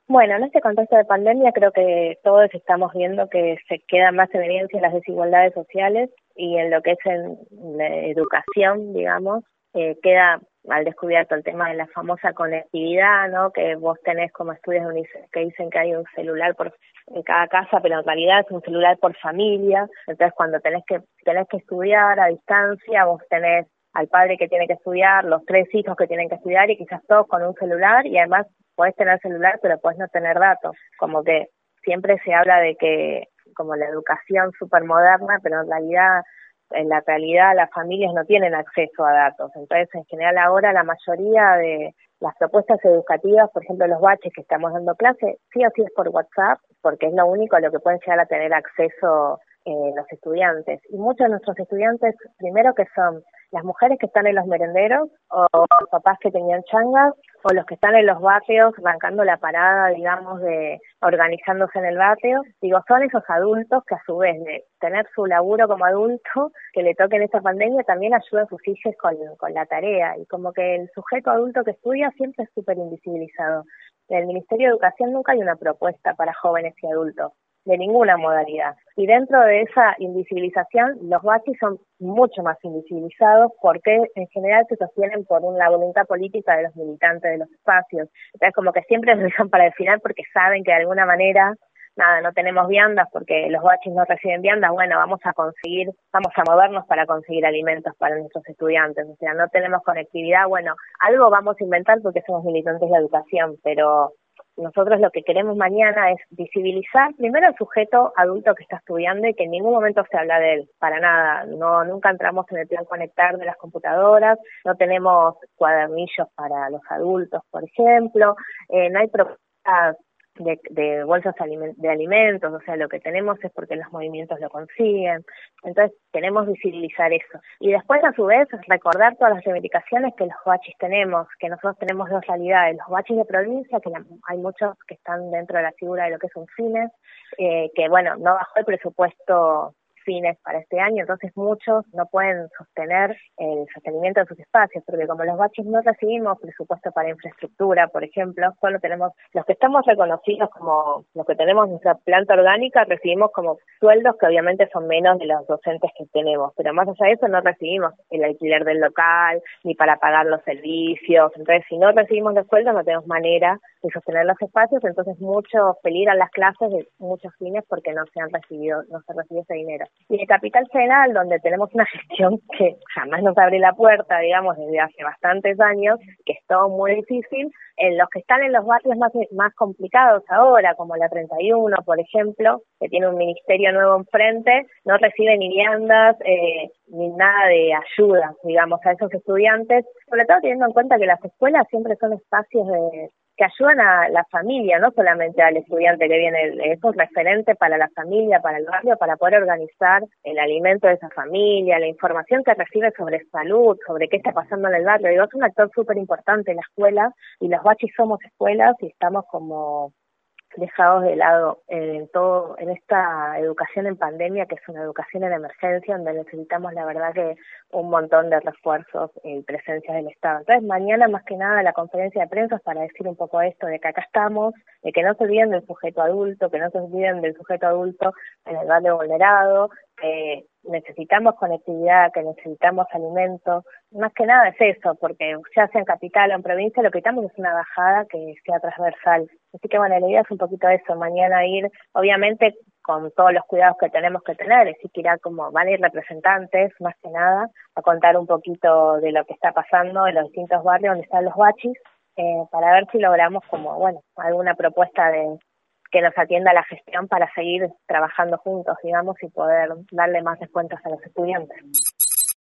Bueno, en este contexto de pandemia creo que todos estamos viendo que se queda más en evidencia las desigualdades sociales y en lo que es en la educación, digamos, queda al descubierto el tema de la famosa conectividad, ¿no? Que vos tenés como estudios de UNICEF que dicen que hay un celular en cada casa, pero en realidad es un celular por familia. Entonces, cuando tenés que estudiar a distancia, vos tenés al padre que tiene que estudiar, los 3 hijos que tienen que estudiar y quizás todos con un celular y además podés tener celular pero podés no tener datos. Como que siempre se habla de que como la educación súper moderna, pero en la realidad las familias no tienen acceso a datos. Entonces, en general ahora la mayoría de las propuestas educativas, por ejemplo los baches que estamos dando clase, sí o sí es por WhatsApp, porque es lo único a lo que pueden llegar a tener acceso los estudiantes. Y muchos de nuestros estudiantes, primero que son las mujeres que están en los merenderos, o los papás que tenían changas, o los que están en los barrios bancando la parada, digamos, de organizándose en el barrio. Digo, son esos adultos que a su vez de tener su laburo como adulto, que le toque en esta pandemia, también ayudan a sus hijos con la tarea. Y como que el sujeto adulto que estudia siempre es súper invisibilizado. En el Ministerio de Educación nunca hay una propuesta para jóvenes y adultos, de ninguna modalidad. Y dentro de esa invisibilización, los bachis son mucho más invisibilizados porque en general se sostienen por la voluntad política de los militantes de los espacios. Entonces como que siempre los dejan para el final porque saben que de alguna manera, nada, no tenemos viandas porque los bachis no reciben viandas, bueno, vamos a movernos para conseguir alimentos para nuestros estudiantes. O sea, no tenemos conectividad, bueno, algo vamos a inventar porque somos militantes de la educación, pero nosotros lo que queremos mañana es visibilizar primero al sujeto adulto que está estudiando y que en ningún momento se habla de él, para nada. No, nunca entramos en el plan conectar de las computadoras, no tenemos cuadernillos para los adultos, por ejemplo, no hay propuestas de bolsas de alimentos, o sea, lo que tenemos es porque los movimientos lo consiguen. Entonces queremos visibilizar eso y después a su vez recordar todas las reivindicaciones que los bachis tenemos, que nosotros tenemos dos realidades: los bachis de provincia, que hay muchos que están dentro de la figura de lo que es un FINES, que bueno, no bajó el presupuesto fines para este año, entonces muchos no pueden sostener el sostenimiento de sus espacios, porque como los bachis no recibimos presupuesto para infraestructura, por ejemplo, solo tenemos, los que estamos reconocidos como los que tenemos nuestra planta orgánica, recibimos como sueldos que obviamente son menos de los docentes que tenemos, pero más allá de eso no recibimos el alquiler del local, ni para pagar los servicios. Entonces si no recibimos los sueldos no tenemos manera de sostener los espacios, entonces muchos peligran las clases de muchos fines porque no se recibió ese dinero. Y de Capital Federal, donde tenemos una gestión que jamás nos abre la puerta, digamos, desde hace bastantes años, que es todo muy difícil, en los que están en los barrios más complicados ahora, como la 31, por ejemplo, que tiene un ministerio nuevo enfrente, no recibe ni viandas, ni nada de ayuda, digamos, a esos estudiantes, sobre todo teniendo en cuenta que las escuelas siempre son espacios que ayudan a la familia, no solamente al estudiante que viene, es un referente para la familia, para el barrio, para poder organizar el alimento de esa familia, la información que recibe sobre salud, sobre qué está pasando en el barrio. Digo, es un actor súper importante en la escuela, y los bachis somos escuelas y estamos como dejados de lado en esta educación en pandemia, que es una educación en emergencia, donde necesitamos la verdad que un montón de refuerzos y presencia del Estado. Entonces mañana más que nada la conferencia de prensa es para decir un poco esto, de que acá estamos, de que no se olviden del sujeto adulto, que no se olviden del sujeto adulto en el barrio vulnerado, necesitamos conectividad, que necesitamos alimentos. Más que nada es eso, porque ya sea en capital o en provincia, lo que necesitamos es una bajada que sea transversal. Así que bueno, la idea es un poquito eso, mañana ir, obviamente con todos los cuidados que tenemos que tener, así que van a ir representantes, más que nada, a contar un poquito de lo que está pasando en los distintos barrios donde están los bachis, para ver si logramos como, bueno, alguna propuesta que nos atienda a la gestión para seguir trabajando juntos, digamos, y poder darle más descuentos a los estudiantes.